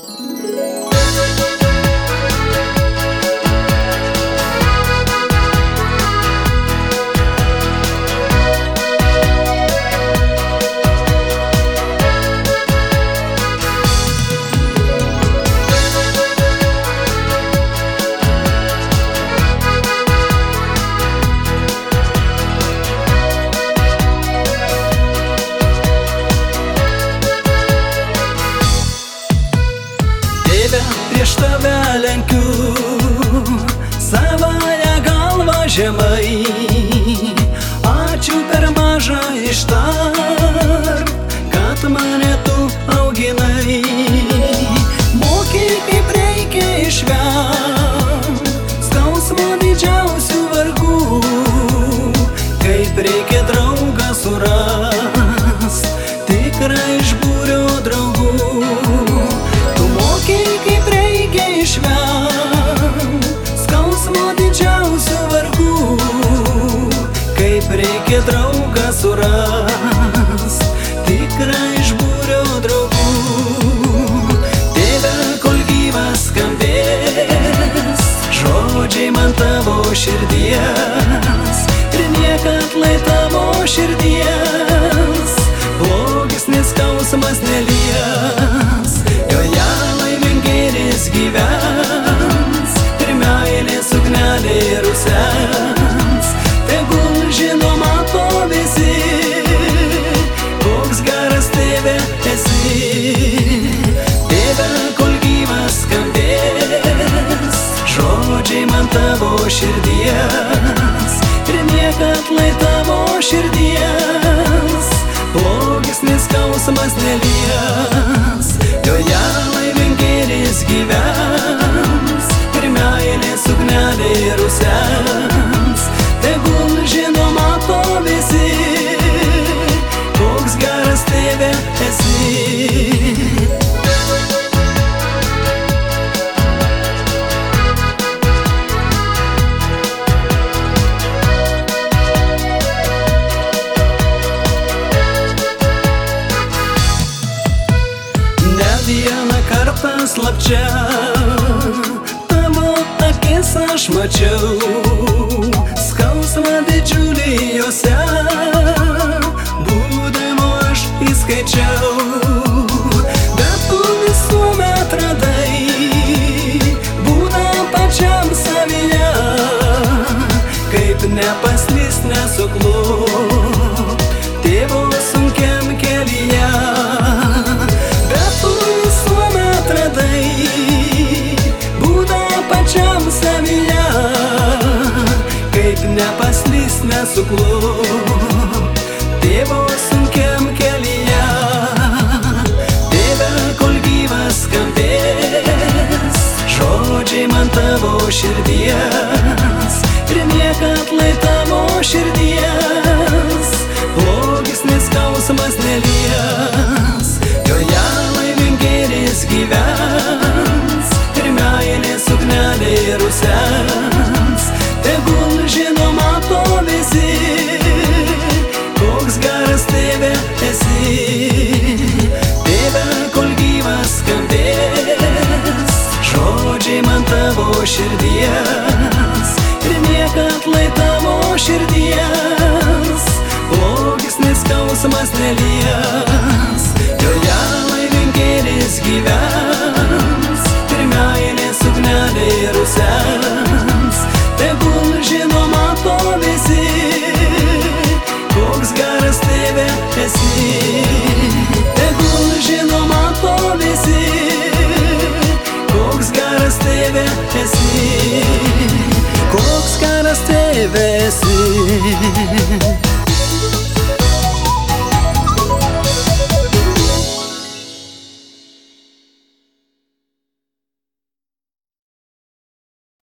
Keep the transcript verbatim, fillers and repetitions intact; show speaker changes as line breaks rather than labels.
Prieš tave lenkiu savąją galvą žemai, ačiū per mažą ištark, kad mane tu auginai. Mokai kaip reikia išvengt skausmo didžiausių vargų, kaip reikia draugą surast, tikrą iš būrio draugų. Skausmo didžiausių vargų, kaip reikia draugą surast, tikrą iš būrio draugų. Tėve, kol gyvas skambės žodžiai man tavo širdies, ir niekad lai tavo širdies blogis neskausmas nelies. Joje laimingėlis gyvens ir meilės ugnelė rusens. Tegul žino mato visi, koks geras tėve esi. Tėve, kol gyvas skambės žodžiai man tavo širdies, ir niekad lai tavo širdies blogis neskausmas nelies. Joje laimingėlis gyvens ir meilės ugnelė rusens. Tegul žino mato visi, koks geras tėve esi. Vieną kartą slapčia tavo akis aš mačiau, skausmą didžiulį jose būdama aš įskaičiau. Bet tu visuomet radai būdą pačiam savyje, kaip nepaslyst nesuklupt tėvo sunkiam kelyje. Nepaslyst nesuklupt tėvo sunkiam kelyje. Tėve, kol gyvas skambės žodžiai man tavo širdies, ir niekad lai tavo širdies blogis neskausmas nelies. Joje laimingėlis gyvens ir meilės ugnelė rusens. Tegul žino mato visi, koks geras tėve esi. Tėve, kol gyvas skambės žodžiai man tavo širdies, ir niekad lai tavo širdies blogis neskausmas nelies. Joje laimingėlis gyvens ir meilės ugnelė rusens. Tegul žino mato visi, koks geras tėve esi. Tegul žino mato visi, koks geras tėve esi. Koks geras tėve esi.